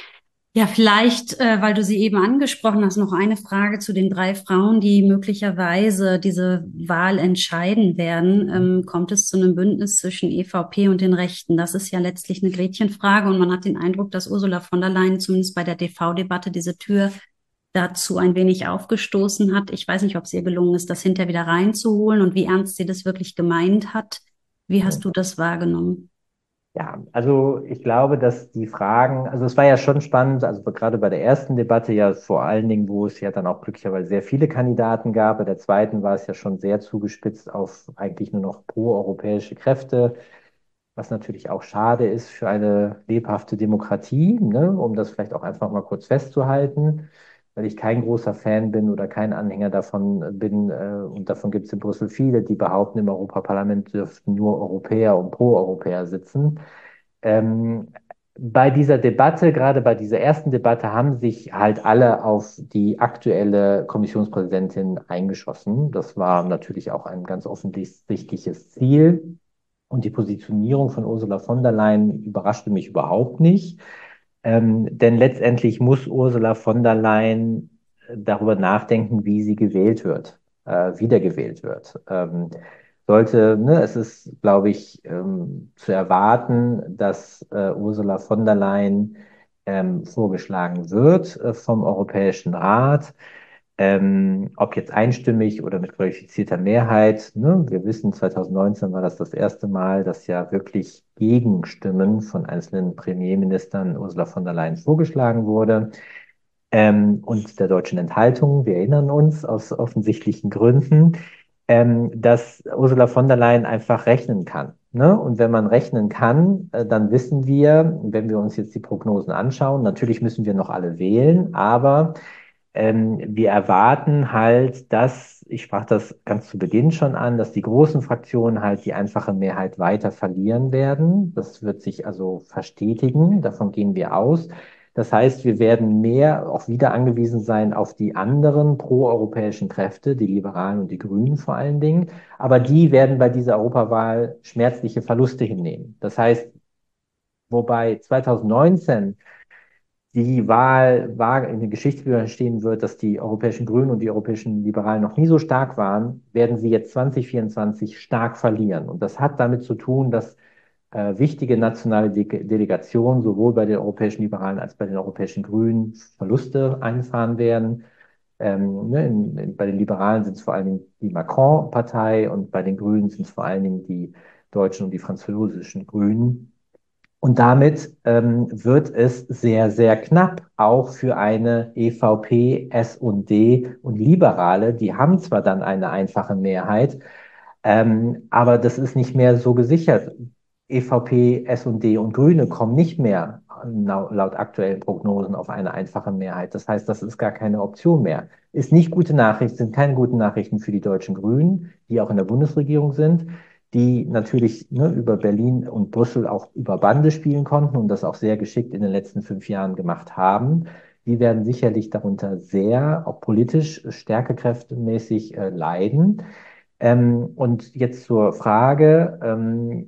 [SPEAKER 1] Ja, vielleicht, äh, weil du sie eben angesprochen hast, noch eine Frage zu den drei Frauen, die möglicherweise diese Wahl entscheiden werden. Ähm, kommt es zu einem Bündnis zwischen E V P und den Rechten? Das ist ja letztlich eine Gretchenfrage und man hat den Eindruck, dass Ursula von der Leyen zumindest bei der T V-Debatte diese Tür dazu ein wenig aufgestoßen hat. Ich weiß nicht, ob es ihr gelungen ist, das hinterher wieder reinzuholen und wie ernst sie das wirklich gemeint hat. Wie hast du das wahrgenommen?
[SPEAKER 2] Ja, also ich glaube, dass die Fragen, also es war ja schon spannend, also gerade bei der ersten Debatte ja vor allen Dingen, wo es ja dann auch glücklicherweise sehr viele Kandidaten gab, bei der zweiten war es ja schon sehr zugespitzt auf eigentlich nur noch proeuropäische Kräfte, was natürlich auch schade ist für eine lebhafte Demokratie, ne, um das vielleicht auch einfach mal kurz festzuhalten, weil ich kein großer Fan bin oder kein Anhänger davon bin, äh, und davon gibt es in Brüssel viele, die behaupten, im Europaparlament dürften nur Europäer und Pro-Europäer sitzen. Ähm, bei dieser Debatte, gerade bei dieser ersten Debatte, haben sich halt alle auf die aktuelle Kommissionspräsidentin eingeschossen. Das war natürlich auch ein ganz offensichtliches Ziel. Und die Positionierung von Ursula von der Leyen überraschte mich überhaupt nicht. Ähm, denn letztendlich muss Ursula von der Leyen darüber nachdenken, wie sie gewählt wird, äh, wiedergewählt wird. Ähm, sollte, ne, es ist, glaube ich, ähm, zu erwarten, dass äh, Ursula von der Leyen ähm, vorgeschlagen wird äh, vom Europäischen Rat. Ähm, ob jetzt einstimmig oder mit qualifizierter Mehrheit, ne? Wir wissen, zwanzig neunzehn war das das erste Mal, dass ja wirklich Gegenstimmen von einzelnen Premierministern Ursula von der Leyen vorgeschlagen wurde. Ähm, und der deutschen Enthaltung, wir erinnern uns aus offensichtlichen Gründen, ähm, dass Ursula von der Leyen einfach rechnen kann. Ne? Und wenn man rechnen kann, äh, dann wissen wir, wenn wir uns jetzt die Prognosen anschauen, natürlich müssen wir noch alle wählen, aber ähm, wir erwarten halt, dass, ich sprach das ganz zu Beginn schon an, dass die großen Fraktionen halt die einfache Mehrheit weiter verlieren werden. Das wird sich also verstetigen, davon gehen wir aus. Das heißt, wir werden mehr auch wieder angewiesen sein auf die anderen proeuropäischen Kräfte, die Liberalen und die Grünen vor allen Dingen. Aber die werden bei dieser Europawahl schmerzliche Verluste hinnehmen. Das heißt, wobei zwanzig neunzehn die Wahl war in der Geschichte stehen wird, dass die europäischen Grünen und die europäischen Liberalen noch nie so stark waren, werden sie jetzt zwanzig vierundzwanzig stark verlieren. Und das hat damit zu tun, dass äh, wichtige nationale De Delegationen sowohl bei den europäischen Liberalen als bei den europäischen Grünen Verluste einfahren werden. Ähm, ne, in, in, bei den Liberalen sind es vor allen Dingen die Macron-Partei und bei den Grünen sind es vor allen Dingen die deutschen und die französischen Grünen. Und damit ähm, wird es sehr, sehr knapp, auch für eine E V P, S und D und Liberale. Die haben zwar dann eine einfache Mehrheit, ähm, aber das ist nicht mehr so gesichert. E V P, S und D und Grüne kommen nicht mehr laut, laut aktuellen Prognosen auf eine einfache Mehrheit. Das heißt, das ist gar keine Option mehr. Ist nicht gute Nachricht, sind keine guten Nachrichten für die deutschen Grünen, die auch in der Bundesregierung sind, die natürlich ne, über Berlin und Brüssel auch über Bande spielen konnten und das auch sehr geschickt in den letzten fünf Jahren gemacht haben. Die werden sicherlich darunter sehr, auch politisch, stärkekräftemäßig äh, leiden. Ähm, und jetzt zur Frage, ähm,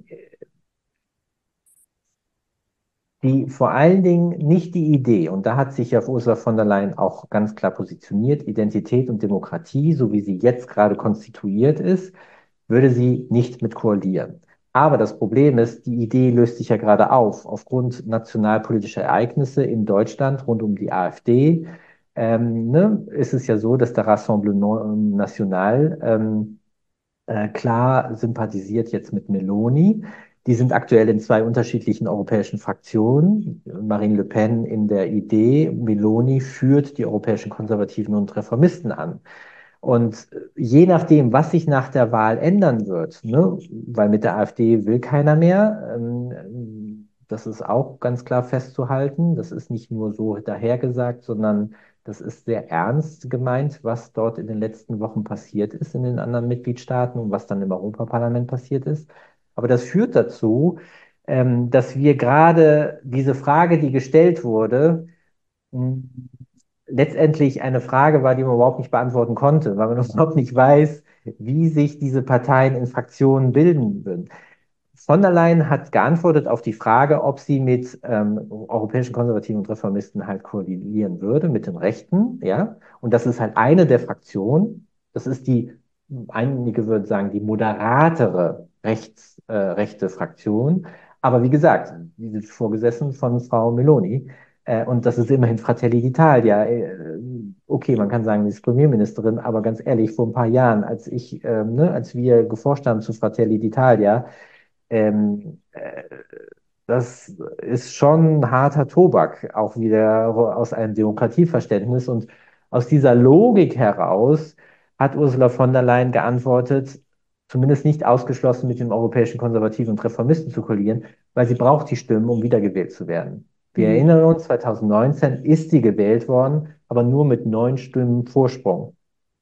[SPEAKER 2] die vor allen Dingen nicht die Idee, und da hat sich ja Ursula von der Leyen auch ganz klar positioniert, Identität und Demokratie, so wie sie jetzt gerade konstituiert ist, würde sie nicht mit koalieren. Aber das Problem ist, die Idee löst sich ja gerade auf. Aufgrund nationalpolitischer Ereignisse in Deutschland rund um die AfD ähm, ne, ist es ja so, dass der Rassemblement National ähm, äh, klar sympathisiert jetzt mit Meloni. Die sind aktuell in zwei unterschiedlichen europäischen Fraktionen. Marine Le Pen in der Idee, Meloni führt die europäischen Konservativen und Reformisten an. Und je nachdem, was sich nach der Wahl ändern wird, ne, weil mit der AfD will keiner mehr, ähm, das ist auch ganz klar festzuhalten. Das ist nicht nur so dahergesagt, sondern das ist sehr ernst gemeint, was dort in den letzten Wochen passiert ist in den anderen Mitgliedstaaten und was dann im Europaparlament passiert ist. Aber das führt dazu, ähm, dass wir gerade diese Frage, die gestellt wurde, mh, letztendlich eine Frage war, die man überhaupt nicht beantworten konnte, weil man überhaupt nicht weiß, wie sich diese Parteien in Fraktionen bilden würden. Von der Leyen hat geantwortet auf die Frage, ob sie mit ähm, europäischen Konservativen und Reformisten halt koalieren würde, mit den Rechten, ja. Und das ist halt eine der Fraktionen. Das ist die, einige würden sagen, die moderatere rechts, äh, rechte Fraktion. Aber wie gesagt, die sind vorgesessen von Frau Meloni. Äh, und das ist immerhin Fratelli d'Italia. Äh, okay, man kann sagen, sie ist Premierministerin, aber ganz ehrlich, vor ein paar Jahren, als ich, äh, ne, als wir geforscht haben zu Fratelli d'Italia, ähm, äh, das ist schon harter Tobak, auch wieder aus einem Demokratieverständnis. Und aus dieser Logik heraus hat Ursula von der Leyen geantwortet, zumindest nicht ausgeschlossen, mit den europäischen Konservativen und Reformisten zu koalieren, weil sie braucht die Stimmen, um wiedergewählt zu werden. Wir
[SPEAKER 1] Mhm.
[SPEAKER 2] erinnern uns, zwanzig neunzehn ist sie gewählt worden, aber nur mit neun Stimmen Vorsprung.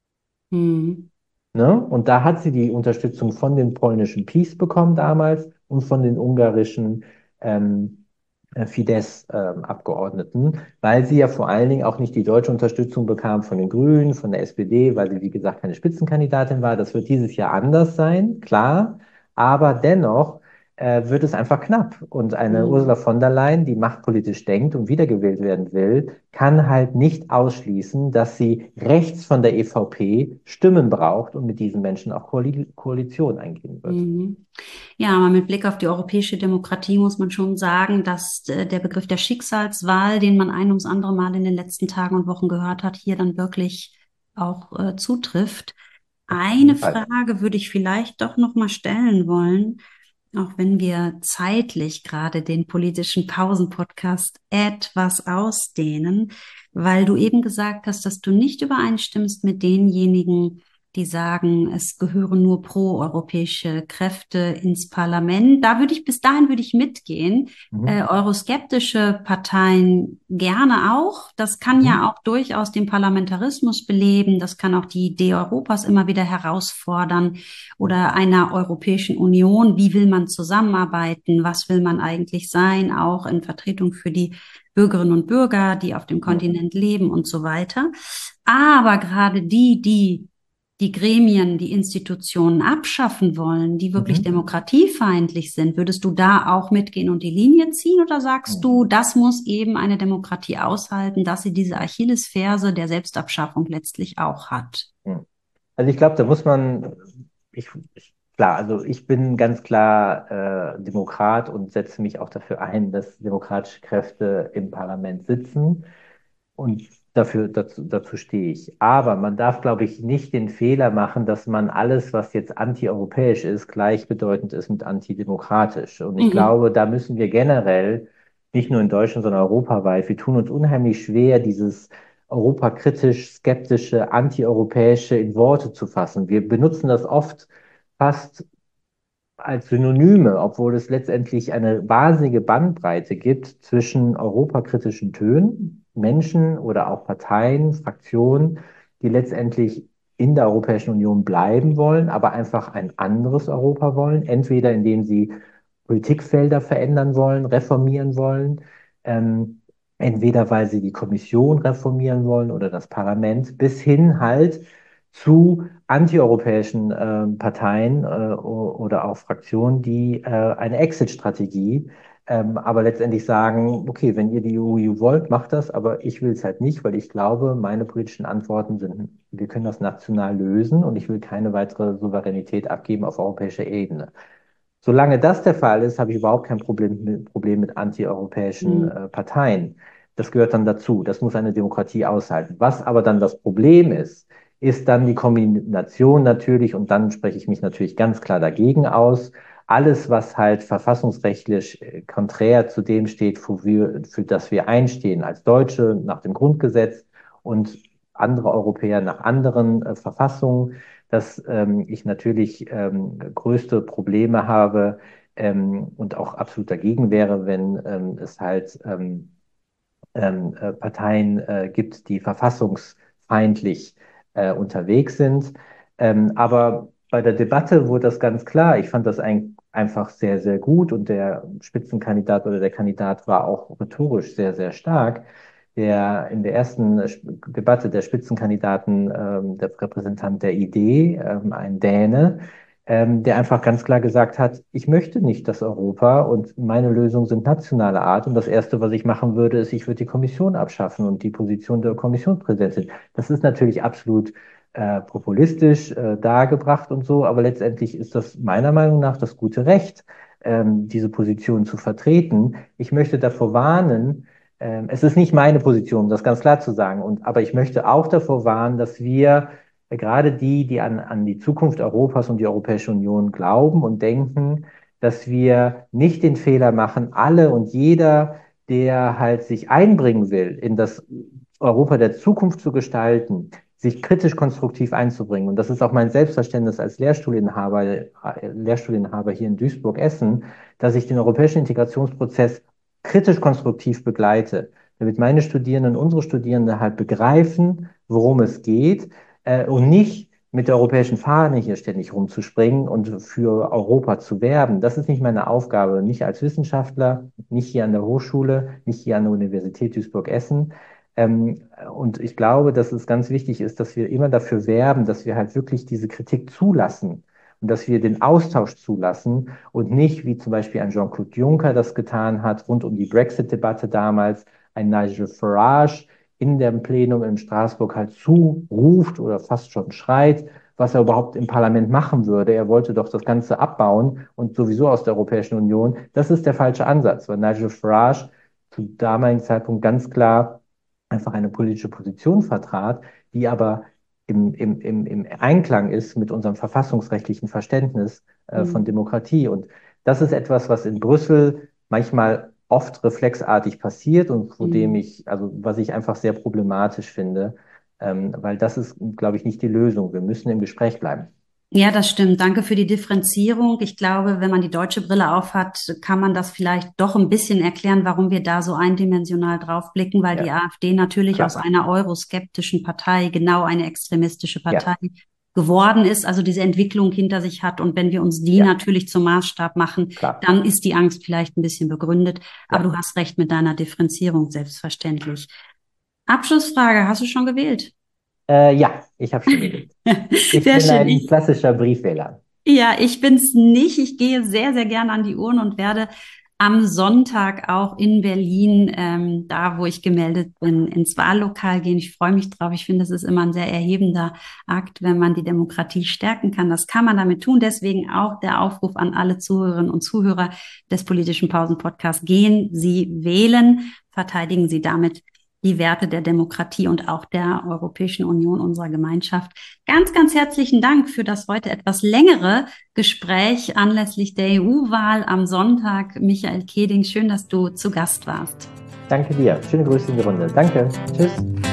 [SPEAKER 1] Mhm.
[SPEAKER 2] Ne? Und da hat sie die Unterstützung von den polnischen PiS bekommen damals und von den ungarischen ähm, äh, Fidesz-Abgeordneten, weil sie ja vor allen Dingen auch nicht die deutsche Unterstützung bekam von den Grünen, von der S P D, weil sie, wie gesagt, keine Spitzenkandidatin war. Das wird dieses Jahr anders sein, klar, aber dennoch äh, wird es einfach knapp. Und eine
[SPEAKER 1] Mhm.
[SPEAKER 2] Ursula von der Leyen, die machtpolitisch denkt und wiedergewählt werden will, kann halt nicht ausschließen, dass sie rechts von der E V P Stimmen braucht und mit diesen Menschen auch Koali Koalition eingehen wird.
[SPEAKER 1] Mhm. Ja, aber mit Blick auf die europäische Demokratie muss man schon sagen, dass äh, der Begriff der Schicksalswahl, den man ein ums andere Mal in den letzten Tagen und Wochen gehört hat, hier dann wirklich auch äh, zutrifft.
[SPEAKER 2] Auf jeden
[SPEAKER 1] Eine
[SPEAKER 2] Fall.
[SPEAKER 1] Frage würde ich vielleicht doch noch mal stellen wollen, auch wenn wir zeitlich gerade den politischen Pausen-Podcast etwas ausdehnen, weil du eben gesagt hast, dass du nicht übereinstimmst mit denjenigen, die sagen, es gehören nur proeuropäische Kräfte ins Parlament. Da würde ich, bis dahin würde ich mitgehen. Äh,
[SPEAKER 2] Mhm.
[SPEAKER 1] euroskeptische Parteien gerne auch. Das kann ja
[SPEAKER 2] Mhm.
[SPEAKER 1] auch durchaus den Parlamentarismus beleben. Das kann auch die Idee Europas immer wieder herausfordern oder einer Europäischen Union. Wie will man zusammenarbeiten? Was will man eigentlich sein? Auch in Vertretung für die Bürgerinnen und Bürger, die auf dem
[SPEAKER 2] Mhm.
[SPEAKER 1] Kontinent leben und so weiter. Aber gerade die, die die Gremien, die Institutionen abschaffen wollen, die wirklich
[SPEAKER 2] Mhm.
[SPEAKER 1] demokratiefeindlich sind, würdest du da auch mitgehen und die Linie ziehen oder sagst
[SPEAKER 2] Mhm.
[SPEAKER 1] du, das muss eben eine Demokratie aushalten, dass sie diese Achillesferse der Selbstabschaffung letztlich auch hat?
[SPEAKER 2] Mhm. Also ich glaube, da muss man, ich, ich, klar, also ich bin ganz klar äh, Demokrat und setze mich auch dafür ein, dass demokratische Kräfte im Parlament sitzen. Und Dafür, dazu, dazu stehe ich. Aber man darf, glaube ich, nicht den Fehler machen, dass man alles, was jetzt antieuropäisch ist, gleichbedeutend ist mit antidemokratisch. Und ich
[SPEAKER 1] Mhm.
[SPEAKER 2] glaube, da müssen wir generell, nicht nur in Deutschland, sondern europaweit, wir tun uns unheimlich schwer, dieses europakritisch, skeptische, antieuropäische in Worte zu fassen. Wir benutzen das oft fast als Synonyme, obwohl es letztendlich eine wahnsinnige Bandbreite gibt zwischen europakritischen Tönen, Menschen oder auch Parteien, Fraktionen, die letztendlich in der Europäischen Union bleiben wollen, aber einfach ein anderes Europa wollen, entweder indem sie Politikfelder verändern wollen, reformieren wollen, ähm, entweder weil sie die Kommission reformieren wollen oder das Parlament, bis hin halt zu antieuropäischen äh, Parteien äh, oder auch Fraktionen, die äh, eine Exit-Strategie, ähm, aber letztendlich sagen, okay, wenn ihr die E U wollt, macht das, aber ich will es halt nicht, weil ich glaube, meine politischen Antworten sind, wir können das national lösen und ich will keine weitere Souveränität abgeben auf europäischer Ebene. Solange das der Fall ist, habe ich überhaupt kein Problem mit, Problem mit antieuropäischen
[SPEAKER 1] Mhm.
[SPEAKER 2] äh, Parteien. Das gehört dann dazu. Das muss eine Demokratie aushalten. Was aber dann das Problem ist, ist dann die Kombination natürlich, und dann spreche ich mich natürlich ganz klar dagegen aus, alles, was halt verfassungsrechtlich äh, konträr zu dem steht, für, wir, für das wir einstehen als Deutsche nach dem Grundgesetz und andere Europäer nach anderen äh, Verfassungen, dass ähm, ich natürlich ähm, größte Probleme habe ähm, und auch absolut dagegen wäre, wenn ähm, es halt ähm, ähm, äh, Parteien äh, gibt, die verfassungsfeindlich äh, unterwegs sind. Ähm, aber bei der Debatte wurde das ganz klar. Ich fand das ein, einfach sehr, sehr gut und der Spitzenkandidat oder der Kandidat war auch rhetorisch sehr, sehr stark. Der in der ersten Debatte der Spitzenkandidaten, ähm, der Repräsentant der Idee, ähm, ein Däne, ähm, der einfach ganz klar gesagt hat, ich möchte nicht das Europa und meine Lösungen sind nationale Art. Und das Erste, was ich machen würde, ist, ich würde die Kommission abschaffen und die Position der Kommissionspräsidentin. Das ist natürlich absolut äh, populistisch äh, dargebracht und so, aber letztendlich ist das meiner Meinung nach das gute Recht, ähm, diese Position zu vertreten. Ich möchte davor warnen, ähm, es ist nicht meine Position, um das ganz klar zu sagen, und, aber ich möchte auch davor warnen, dass wir gerade die, die an, an die Zukunft Europas und die Europäische Union glauben und denken, dass wir nicht den Fehler machen, alle und jeder, der halt sich einbringen will, in das Europa der Zukunft zu gestalten, sich kritisch konstruktiv einzubringen. Und das ist auch mein Selbstverständnis als Lehrstuhlinhaber, Lehrstuhlinhaber hier in Duisburg-Essen, dass ich den europäischen Integrationsprozess kritisch konstruktiv begleite, damit meine Studierenden, unsere Studierenden halt begreifen, worum es geht, äh, und nicht mit der europäischen Fahne hier ständig rumzuspringen und für Europa zu werben. Das ist nicht meine Aufgabe, nicht als Wissenschaftler, nicht hier an der Hochschule, nicht hier an der Universität Duisburg-Essen. Ähm, und ich glaube, dass es ganz wichtig ist, dass wir immer dafür werben, dass wir halt wirklich diese Kritik zulassen und dass wir den Austausch zulassen und nicht, wie zum Beispiel ein Jean-Claude Juncker das getan hat, rund um die Brexit-Debatte damals, ein Nigel Farage, in dem Plenum in Straßburg halt zuruft oder fast schon schreit, was er überhaupt im Parlament machen würde. Er wollte doch das Ganze abbauen und sowieso aus der Europäischen Union. Das ist der falsche Ansatz, weil Nigel Farage zu damaligen Zeitpunkt ganz klar einfach eine politische Position vertrat, die aber im, im, im, im Einklang ist mit unserem verfassungsrechtlichen Verständnis äh, von
[SPEAKER 1] Mhm.
[SPEAKER 2] Demokratie. Und das ist etwas, was in Brüssel manchmal oft reflexartig passiert und vor dem
[SPEAKER 1] Mhm.
[SPEAKER 2] ich, also was ich einfach sehr problematisch finde, ähm, weil das ist, glaube ich, nicht die Lösung. Wir müssen im Gespräch bleiben.
[SPEAKER 1] Ja, das stimmt. Danke für die Differenzierung. Ich glaube, wenn man die deutsche Brille aufhat, kann man das vielleicht doch ein bisschen erklären, warum wir da so eindimensional drauf blicken, weil die
[SPEAKER 2] Ja,
[SPEAKER 1] AfD natürlich aus
[SPEAKER 2] klar.
[SPEAKER 1] einer euroskeptischen Partei genau eine extremistische Partei
[SPEAKER 2] Ja,
[SPEAKER 1] geworden ist, also diese Entwicklung hinter sich hat. Und wenn wir uns die
[SPEAKER 2] ja,
[SPEAKER 1] natürlich zum Maßstab machen,
[SPEAKER 2] klar.
[SPEAKER 1] dann ist die Angst vielleicht ein bisschen begründet. Aber
[SPEAKER 2] Ja.
[SPEAKER 1] du hast recht mit deiner Differenzierung, selbstverständlich. Abschlussfrage, hast du schon gewählt?
[SPEAKER 2] Äh, ja, ich habe schon gewählt. Ich
[SPEAKER 1] Sehr
[SPEAKER 2] bin
[SPEAKER 1] schön.
[SPEAKER 2] ein
[SPEAKER 1] Ich
[SPEAKER 2] klassischer Briefwähler.
[SPEAKER 1] Ja, ich bin's nicht. Ich gehe sehr, sehr gerne an die Urne und werde am Sonntag auch in Berlin, ähm, da wo ich gemeldet bin, ins Wahllokal gehen. Ich freue mich drauf. Ich finde, es ist immer ein sehr erhebender Akt, wenn man die Demokratie stärken kann. Das kann man damit tun. Deswegen auch der Aufruf an alle Zuhörerinnen und Zuhörer des politischen Pausen-Podcasts. Gehen Sie wählen, verteidigen Sie damit die Werte der Demokratie und auch der Europäischen Union, unserer Gemeinschaft. Ganz, ganz herzlichen Dank für das heute etwas längere Gespräch anlässlich der E U-Wahl am Sonntag. Michael Keding, schön, dass du zu Gast warst.
[SPEAKER 2] Danke dir. Schöne Grüße in die Runde. Danke. Tschüss.